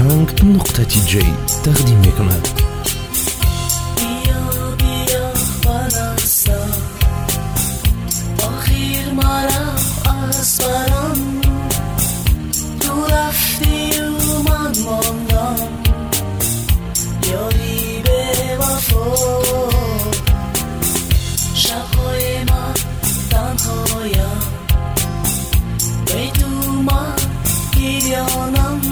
ohang.tj تقدیم میکند. بیا بیا برستم آخیر مرم از برم تو رفتی و من ماندم یاری به وفا شبهای من تنهایم بی تو من گریانم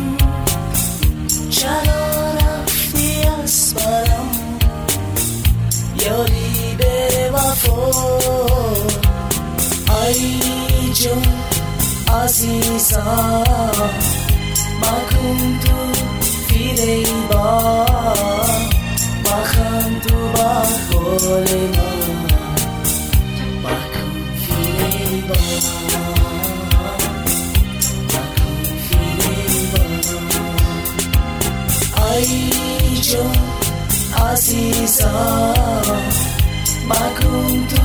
چرا رفتی از برم یاری به وفا ای جون عزیزم مکن تو فریبا مخن تو بخول من مکن فریبا مکن فریبا ای جون عزیزم مکن تو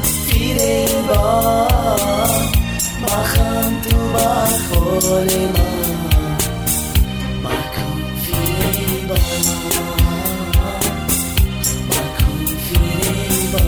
فریبا مخن تو بخول من مکن فریبا مکن فریبا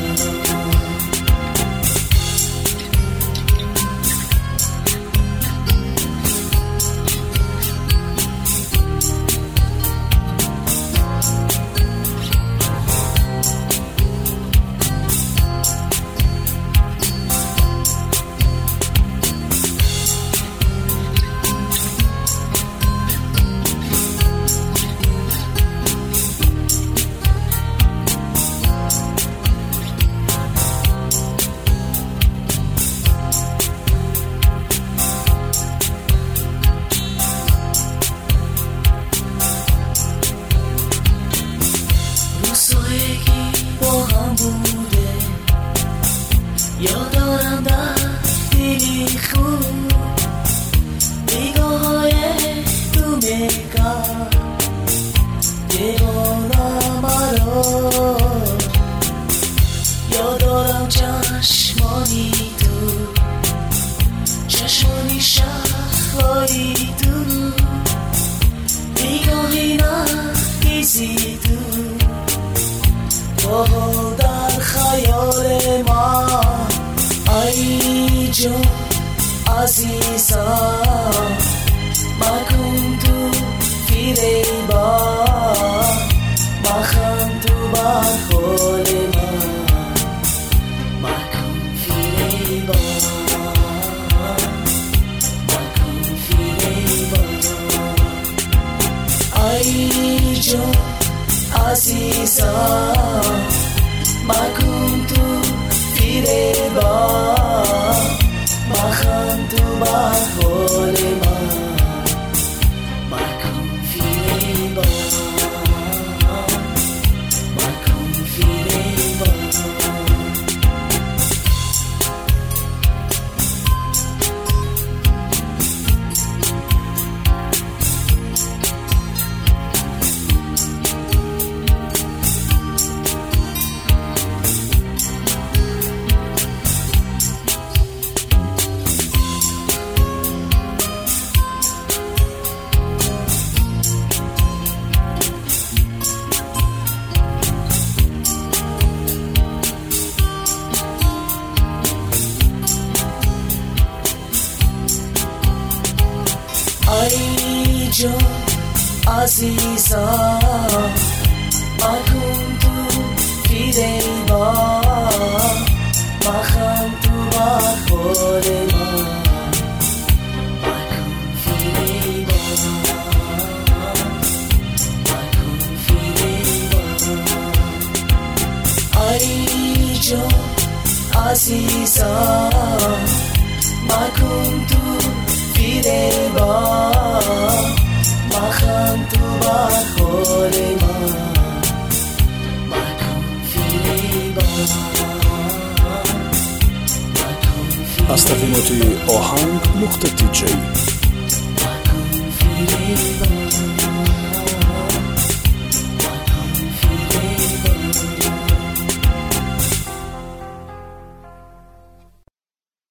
یادارم در دلی خود نگاه های تو میکرد دیوانه مرا یادارم چشمانی تو چشمانی شخصایی تو نگاهی نخیزی تو با در خیال من ای جون عزیزم مکن تو فریبا مخن تو بخول من مکن فریبا مکن فریبا ای جون عزیزم مکن تو فریبا مخن تو بخول من مکن فریبا مکن فریبا ای جون عزیزم مکن تو فریبا مخن تو بخول من مکن فریبا مکن فریبا ای جون عزیزم مکن تو فریبا مخن تو بخول من مکن فریبا از تقدیمات ohang.tj مکن فریبا